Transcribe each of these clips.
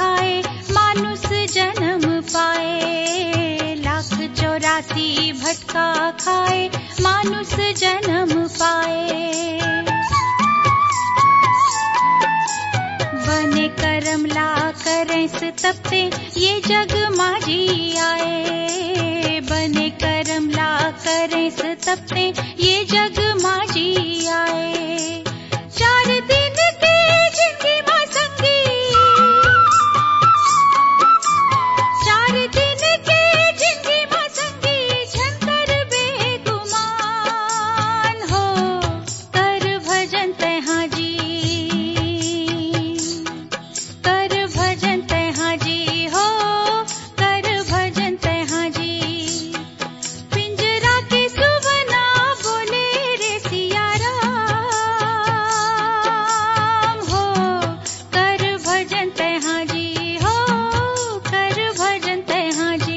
खाए मानुष जन्म पाए। लाख 84 भटका खाए मानुष जन्म पाए। बने करम ला करें तपते ये जग माजी आए। बने करम ला करें तपते ये जग माजी आए। 4 दिन के जिंदगी मां संगी, 4 दिन के जिंदगी मां संगी, झंकर बेगुमान हो कर भजन तैहा जी, कर भजन तैहा जी हो, कर भजन तैहा जी। पिंजरा के सुवना बोले रे सिया राम हो, कर भजन तैहा जी हो, कर भजन तैहा जी।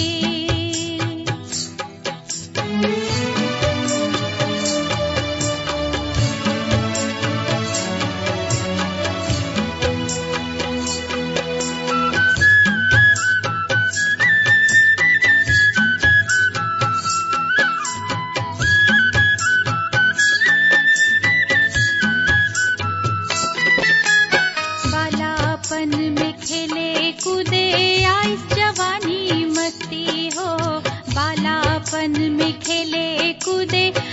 बालापन में खेले कूदे आइस जवानी मस्ती हो। बालापन में खेले कूदे